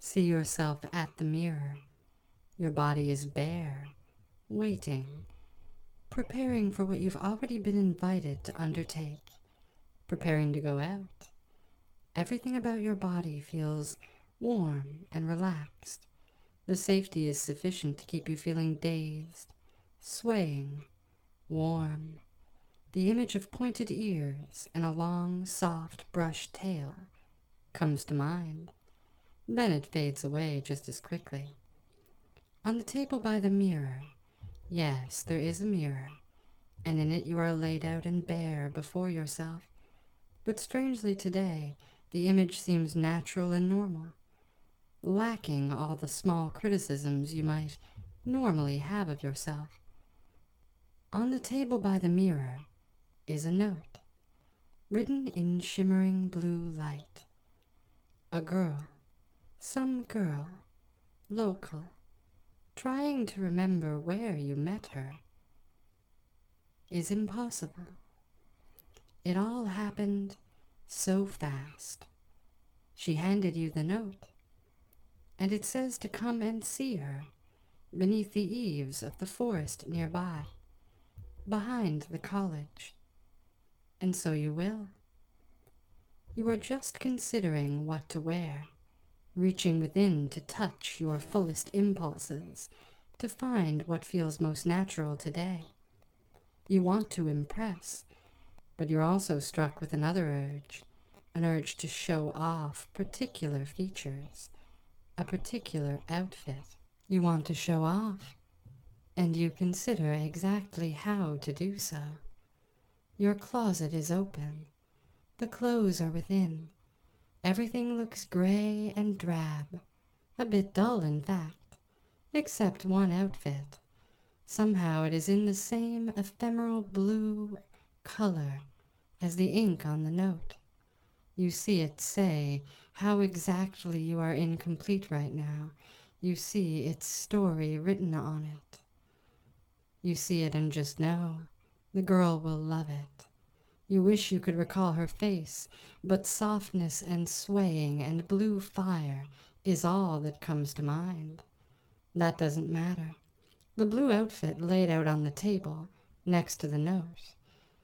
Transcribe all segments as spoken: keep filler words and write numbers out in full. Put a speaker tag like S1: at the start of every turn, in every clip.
S1: See yourself at the mirror. Your body is bare, waiting, preparing for what you've already been invited to undertake, preparing to go out. Everything about your body feels warm and relaxed. The safety is sufficient to keep you feeling dazed, swaying, warm. The image of pointed ears and a long, soft, brushed tail comes to mind. Then it fades away just as quickly. On the table by the mirror, yes, there is a mirror, and in it you are laid out and bare before yourself. But strangely today, the image seems natural and normal, lacking all the small criticisms you might normally have of yourself. On the table by the mirror is a note, written in shimmering blue light. A girl, some girl, local, trying to remember where you met her, is impossible. It all happened so fast. She handed you the note, and it says to come and see her beneath the eaves of the forest nearby, behind the college. And so you will. You are just considering what to wear, reaching within to touch your fullest impulses, to find what feels most natural today. You want to impress, but you're also struck with another urge, an urge to show off particular features, a particular outfit. You want to show off, and you consider exactly how to do so. Your closet is open. The clothes are within. Everything looks gray and drab, a bit dull in fact, except one outfit. Somehow it is in the same ephemeral blue color as the ink on the note. You see it say how exactly you are incomplete right now. You see its story written on it. You see it and just know the girl will love it. You wish you could recall her face, but softness and swaying and blue fire is all that comes to mind. That doesn't matter. The blue outfit laid out on the table, next to the note.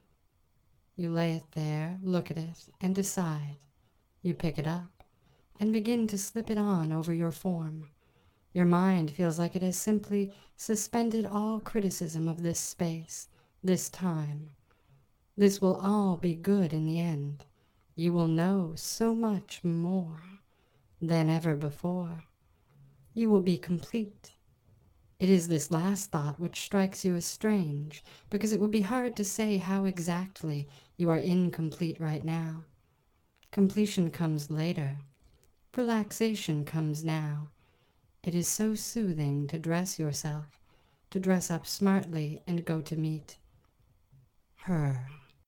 S1: You lay it there, look at it, and decide. You pick it up, and begin to slip it on over your form. Your mind feels like it has simply suspended all criticism of this space, this time. This will all be good in the end. You will know so much more than ever before. You will be complete. It is this last thought which strikes you as strange, because it would be hard to say how exactly you are incomplete right now. Completion comes later. Relaxation comes now. It is so soothing to dress yourself, to dress up smartly and go to meet her.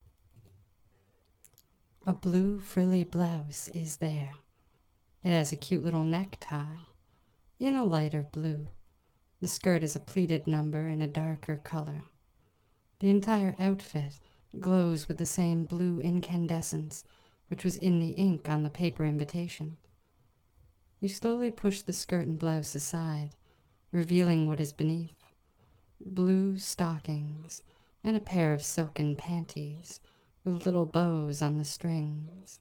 S1: A blue frilly blouse is there. It has a cute little necktie in a lighter blue. The skirt is a pleated number in a darker color. The entire outfit glows with the same blue incandescence which was in the ink on the paper invitation. You slowly push the skirt and blouse aside, revealing what is beneath. Blue stockings and a pair of silken panties with little bows on the strings.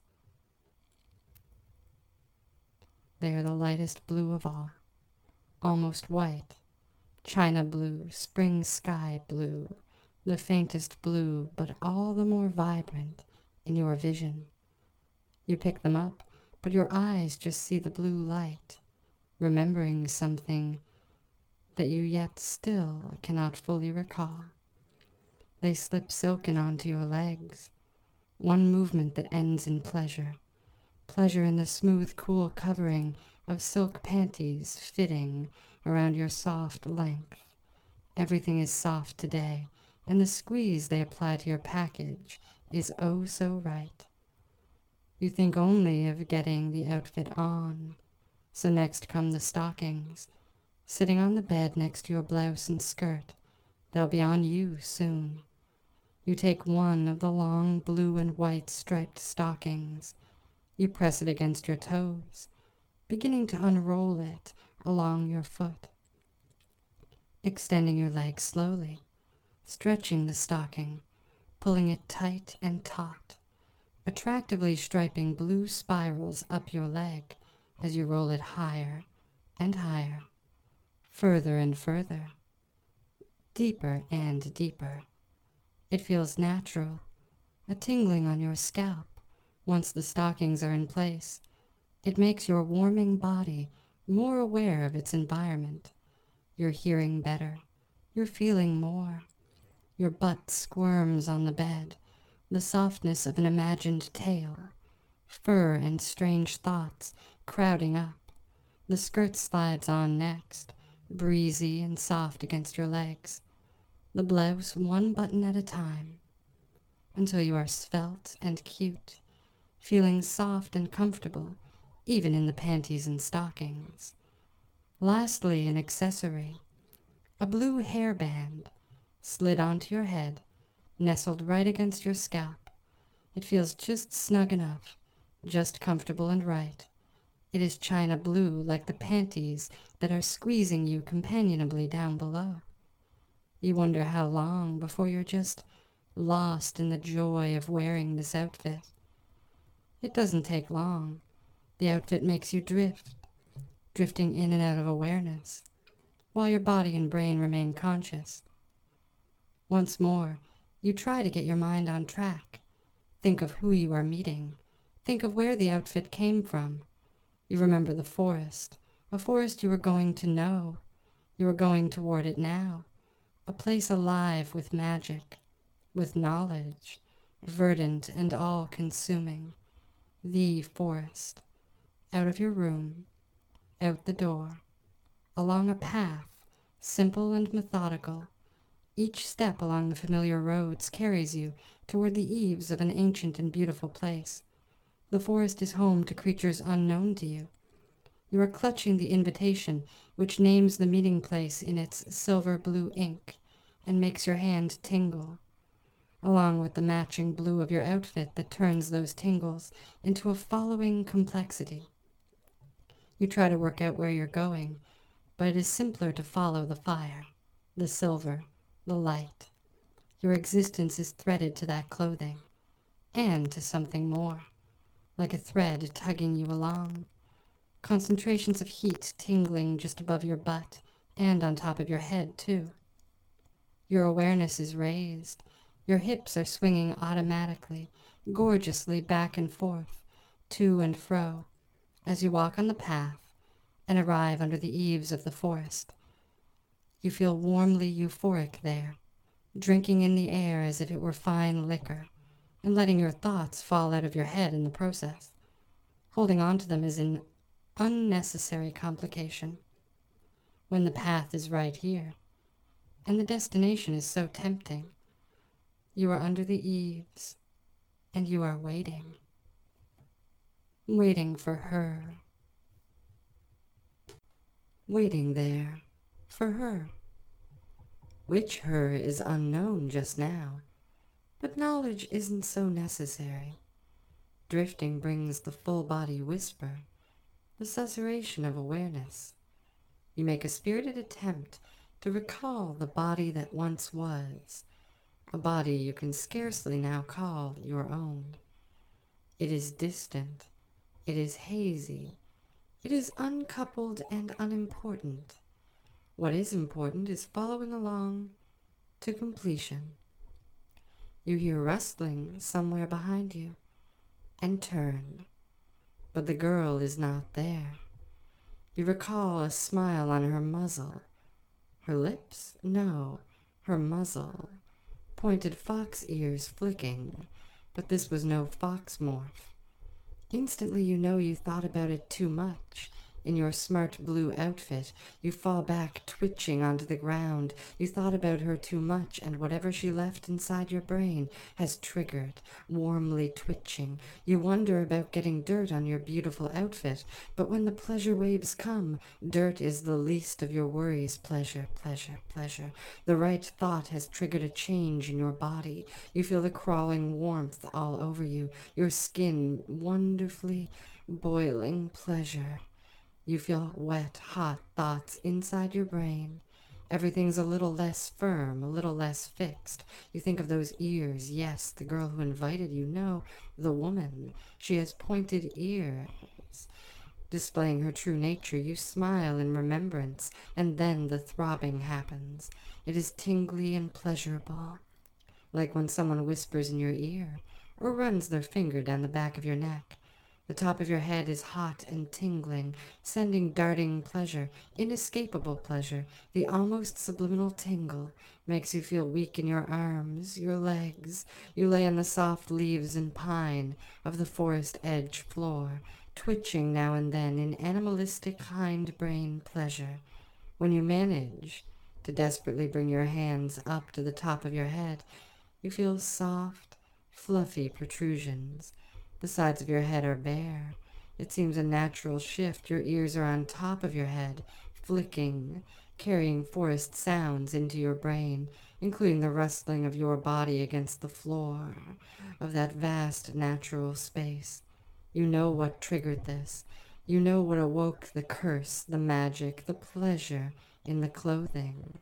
S1: They are the lightest blue of all, almost white, china blue, spring sky blue, the faintest blue, but all the more vibrant in your vision. You pick them up, but your eyes just see the blue light, remembering something that you yet still cannot fully recall. They slip silken onto your legs, one movement that ends in pleasure, pleasure in the smooth, cool covering of silk panties fitting around your soft length. Everything is soft today, and the squeeze they apply to your package is oh so right. You think only of getting the outfit on, so next come the stockings, sitting on the bed next to your blouse and skirt. They'll be on you soon. You take one of the long blue and white striped stockings. You press it against your toes, beginning to unroll it along your foot, extending your leg slowly, stretching the stocking, pulling it tight and taut, attractively striping blue spirals up your leg as you roll it higher and higher, further and further, deeper and deeper. It feels natural, a tingling on your scalp once the stockings are in place. It makes your warming body more aware of its environment. You're hearing better. You're feeling more. Your butt squirms on the bed, the softness of an imagined tale, fur and strange thoughts crowding up. The skirt slides on next, breezy and soft against your legs, the blouse one button at a time, until you are svelte and cute, feeling soft and comfortable, even in the panties and stockings. Lastly, an accessory, a blue hairband, slid onto your head, nestled right against your scalp. It feels just snug enough, just comfortable and right. It is china blue like the panties that are squeezing you companionably down below. You wonder how long before you're just lost in the joy of wearing this outfit. It doesn't take long. The outfit makes you drift, drifting in and out of awareness, while your body and brain remain conscious. Once more, you try to get your mind on track. Think of who you are meeting. Think of where the outfit came from. You remember the forest, a forest you were going to know. You are going toward it now, a place alive with magic, with knowledge, verdant and all-consuming. The forest. Out of your room, out the door, along a path, simple and methodical. Each step along the familiar roads carries you toward the eaves of an ancient and beautiful place. The forest is home to creatures unknown to you. You are clutching the invitation which names the meeting place in its silver blue ink and makes your hand tingle, along with the matching blue of your outfit that turns those tingles into a following complexity. You try to work out where you're going, but it is simpler to follow the fire, the silver, the light. Your existence is threaded to that clothing, and to something more, like a thread tugging you along. Concentrations of heat tingling just above your butt, and on top of your head, too. Your awareness is raised. Your hips are swinging automatically, gorgeously back and forth, to and fro, as you walk on the path and arrive under the eaves of the forest. You feel warmly euphoric there, drinking in the air as if it were fine liquor, and letting your thoughts fall out of your head in the process. Holding on to them is an unnecessary complication, when the path is right here, and the destination is so tempting. You are under the eaves, and you are waiting. Waiting for her. Waiting there for her. Which her is unknown just now, but knowledge isn't so necessary. Drifting brings the full-body whisper, the susurration of awareness. You make a spirited attempt to recall the body that once was, a body you can scarcely now call your own. It is distant. It is hazy. It is uncoupled and unimportant. What is important is following along to completion. You hear rustling somewhere behind you, and turn, but the girl is not there. You recall a smile on her muzzle. Her lips? No, her muzzle. Pointed fox ears flicking, but this was no fox morph. Instantly you know you thought about it too much. In your smart blue outfit, you fall back twitching onto the ground. You thought about her too much, and whatever she left inside your brain has triggered, warmly twitching. You wonder about getting dirt on your beautiful outfit, but when the pleasure waves come, dirt is the least of your worries. Pleasure, pleasure, pleasure. The right thought has triggered a change in your body. You feel the crawling warmth all over you, your skin wonderfully boiling pleasure. You feel wet, hot thoughts inside your brain. Everything's a little less firm, a little less fixed. You think of those ears. Yes, the girl who invited you. No, the woman. She has pointed ears. Displaying her true nature, you smile in remembrance, and then the throbbing happens. It is tingly and pleasurable, like when someone whispers in your ear, or runs their finger down the back of your neck. The top of your head is hot and tingling, sending darting pleasure, inescapable pleasure. The almost subliminal tingle makes you feel weak in your arms, your legs. You lay on the soft leaves and pine of the forest edge floor, twitching now and then in animalistic hindbrain pleasure. When you manage to desperately bring your hands up to the top of your head, you feel soft, fluffy protrusions. The sides of your head are bare. It seems a natural shift. Your ears are on top of your head, flicking, carrying forest sounds into your brain, including the rustling of your body against the floor of that vast natural space. You know what triggered this. You know what awoke the curse, the magic, the pleasure in the clothing.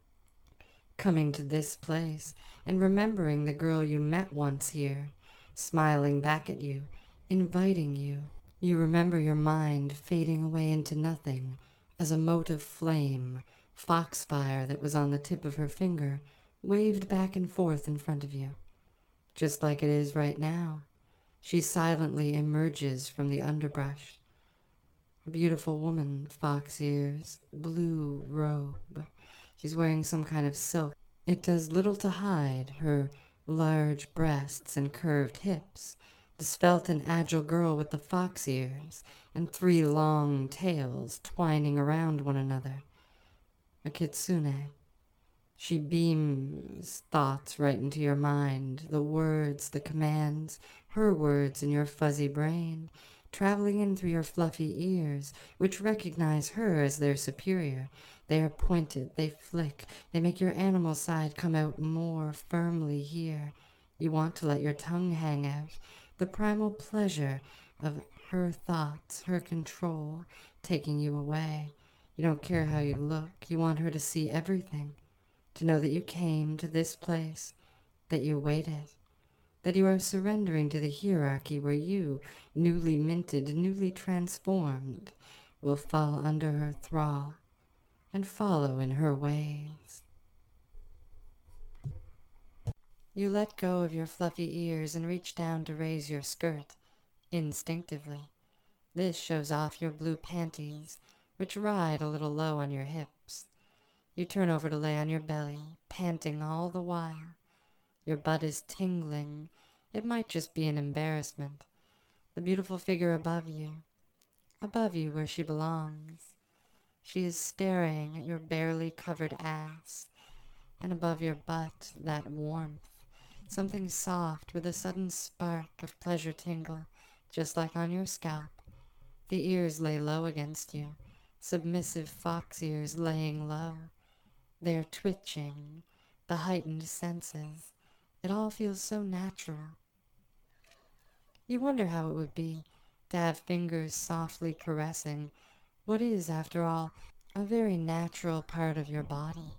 S1: Coming to this place and remembering the girl you met once here, smiling back at you, inviting you. You remember your mind fading away into nothing as a mote of flame, foxfire that was on the tip of her finger, waved back and forth in front of you. Just like it is right now, she silently emerges from the underbrush. A beautiful woman, fox ears, blue robe. She's wearing some kind of silk. It does little to hide her large breasts and curved hips, the svelte and agile girl with the fox ears and three long tails twining around one another. A kitsune. She beams thoughts right into your mind, the words, the commands, her words in your fuzzy brain, traveling in through your fluffy ears, which recognize her as their superior. They are pointed, they flick, they make your animal side come out more firmly here. You want to let your tongue hang out. The primal pleasure of her thoughts, her control, taking you away. You don't care how you look. You want her to see everything, to know that you came to this place, that you waited, that you are surrendering to the hierarchy where you, newly minted, newly transformed, will fall under her thrall and follow in her ways. You let go of your fluffy ears and reach down to raise your skirt, instinctively. This shows off your blue panties, which ride a little low on your hips. You turn over to lay on your belly, panting all the while. Your butt is tingling. It might just be an embarrassment. The beautiful figure above you, above you where she belongs. She is staring at your barely covered ass, and above your butt, that warmth, something soft with a sudden spark of pleasure tingle, just like on your scalp. The ears lay low against you, submissive fox ears laying low. They're twitching, the heightened senses. It all feels so natural. You wonder how it would be to have fingers softly caressing what is, after all, a very natural part of your body.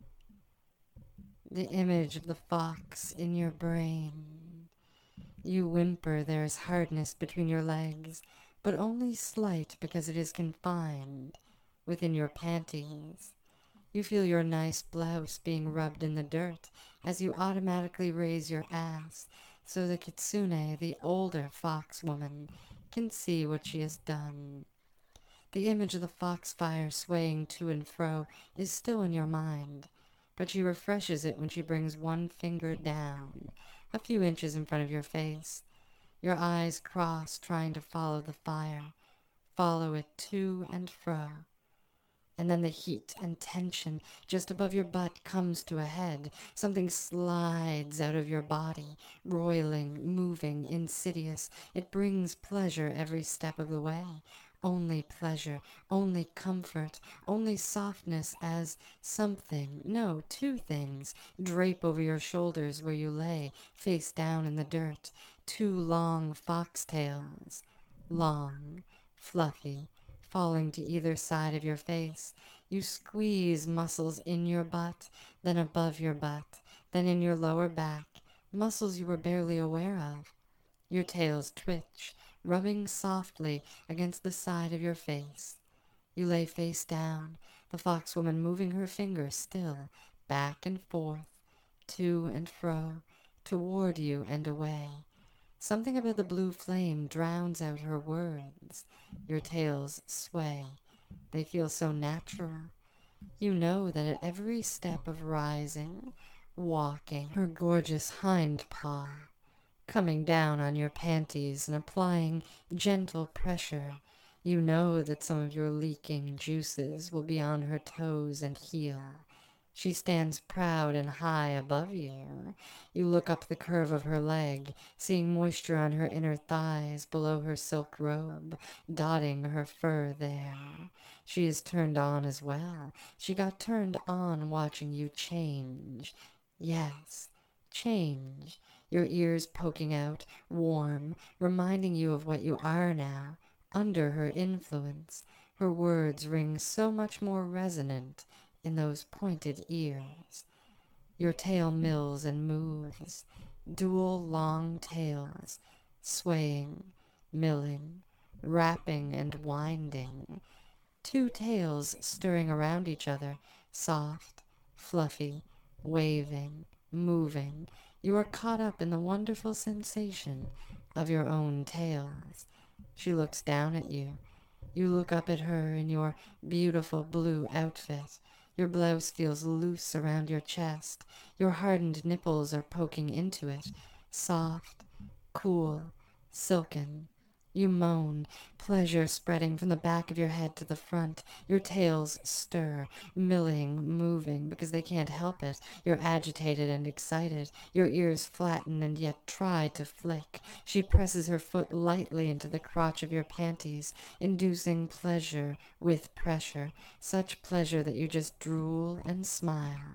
S1: The image of the fox in your brain. You whimper there is hardness between your legs, but only slight because it is confined within your panties. You feel your nice blouse being rubbed in the dirt as you automatically raise your ass so the kitsune, the older fox woman, can see what she has done. The image of the foxfire swaying to and fro is still in your mind, but she refreshes it when she brings one finger down, a few inches in front of your face. Your eyes cross, trying to follow the fire, follow it to and fro. And then the heat and tension just above your butt comes to a head. Something slides out of your body, roiling, moving, insidious. It brings pleasure every step of the way. Only pleasure, only comfort, only softness as something, no, two things, drape over your shoulders where you lay, face down in the dirt. Two long foxtails, long, fluffy, falling to either side of your face. You squeeze muscles in your butt, then above your butt, then in your lower back, muscles you were barely aware of. Your tails twitch, rubbing softly against the side of your face. You lay face down, the foxwoman moving her fingers still, back and forth, to and fro, toward you and away. Something about the blue flame drowns out her words. Your tails sway. They feel so natural. You know that at every step of rising, walking, her gorgeous hind paw, coming down on your panties and applying gentle pressure, you know that some of your leaking juices will be on her toes and heel. She stands proud and high above you. You look up the curve of her leg, seeing moisture on her inner thighs below her silk robe, dotting her fur there. She is turned on as well. She got turned on watching you change. Yes, change. Your ears poking out, warm, reminding you of what you are now, under her influence. Her words ring so much more resonant in those pointed ears. Your tail mills and moves, dual long tails, swaying, milling, wrapping and winding. Two tails stirring around each other, soft, fluffy, waving, moving. You are caught up in the wonderful sensation of your own tails. She looks down at you. You look up at her in your beautiful blue outfit. Your blouse feels loose around your chest. Your hardened nipples are poking into it, soft, cool, silken. You moan, pleasure spreading from the back of your head to the front. Your tails stir, milling, moving, because they can't help it. You're agitated and excited. Your ears flatten and yet try to flick. She presses her foot lightly into the crotch of your panties, inducing pleasure with pressure. Such pleasure that you just drool and smile,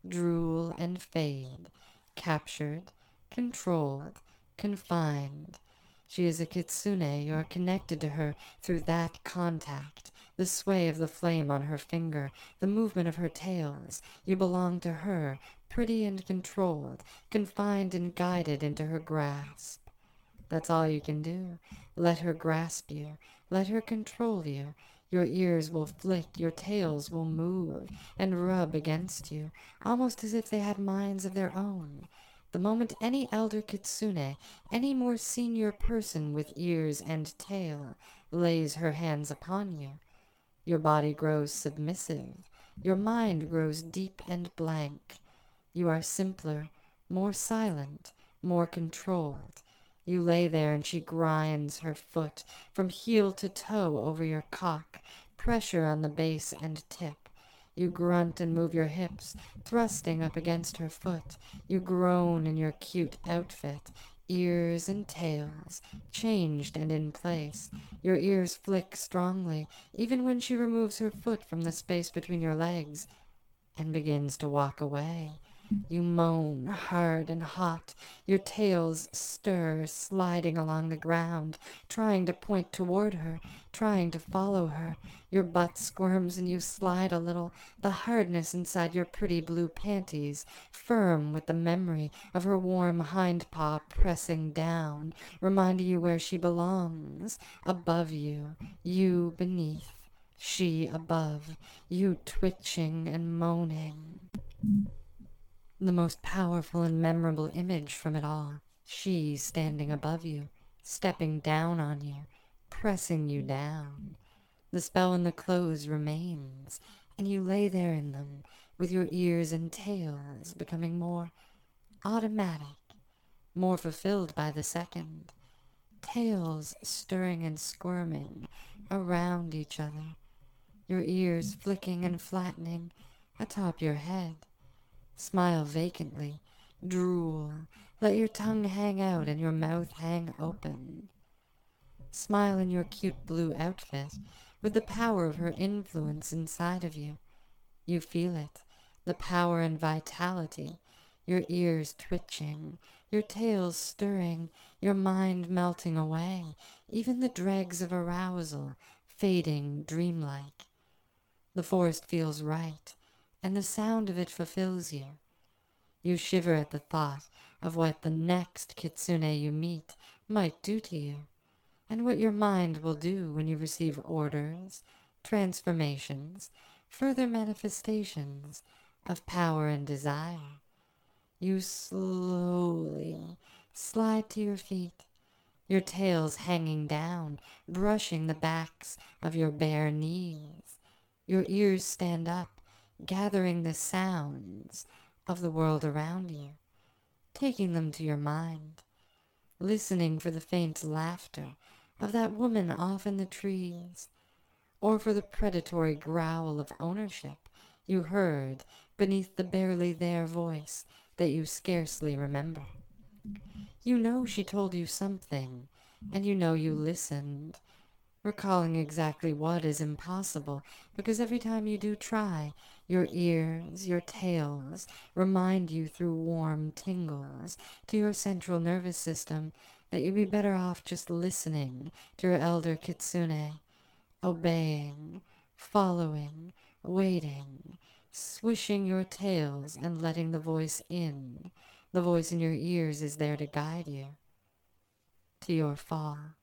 S1: drool and fade. Captured, controlled, confined. She is a kitsune. You are connected to her through that contact, the sway of the flame on her finger, the movement of her tails. You belong to her, pretty and controlled, confined and guided into her grasp. That's all you can do. Let her grasp you. Let her control you. Your ears will flick, your tails will move and rub against you, almost as if they had minds of their own. The moment any elder kitsune, any more senior person with ears and tail, lays her hands upon you, your body grows submissive, your mind grows deep and blank. You are simpler, more silent, more controlled. You lay there and she grinds her foot from heel to toe over your cock, pressure on the base and tip. You grunt and move your hips, thrusting up against her foot. You groan in your cute outfit, ears and tails, changed and in place. Your ears flick strongly, even when she removes her foot from the space between your legs and begins to walk away. You moan hard and hot. Your tails stir, sliding along the ground, trying to point toward her, trying to follow her. Your butt squirms and you slide a little, the hardness inside your pretty blue panties, firm with the memory of her warm hind paw pressing down, reminding you where she belongs, above you, you beneath, she above, you twitching and moaning. The most powerful and memorable image from it all, she standing above you, stepping down on you, pressing you down. The spell in the clothes remains, and you lay there in them, with your ears and tails becoming more automatic, more fulfilled by the second. Tails stirring and squirming around each other, your ears flicking and flattening atop your head. Smile vacantly, drool, let your tongue hang out and your mouth hang open. Smile in your cute blue outfit, with the power of her influence inside of you. You feel it, the power and vitality, your ears twitching, your tails stirring, your mind melting away, even the dregs of arousal fading dreamlike. The forest feels right, and the sound of it fulfills you. You shiver at the thought of what the next kitsune you meet might do to you, and what your mind will do when you receive orders, transformations, further manifestations of power and desire. You slowly slide to your feet, your tails hanging down, brushing the backs of your bare knees. Your ears stand up, gathering the sounds of the world around you, taking them to your mind, listening for the faint laughter of that woman off in the trees, or for the predatory growl of ownership you heard beneath the barely there voice that you scarcely remember. You know she told you something, and you know you listened. Recalling exactly what is impossible, because every time you do try, your ears, your tails, remind you through warm tingles to your central nervous system that you'd be better off just listening to your elder kitsune, obeying, following, waiting, swishing your tails and letting the voice in. The voice in your ears is there to guide you to your fall.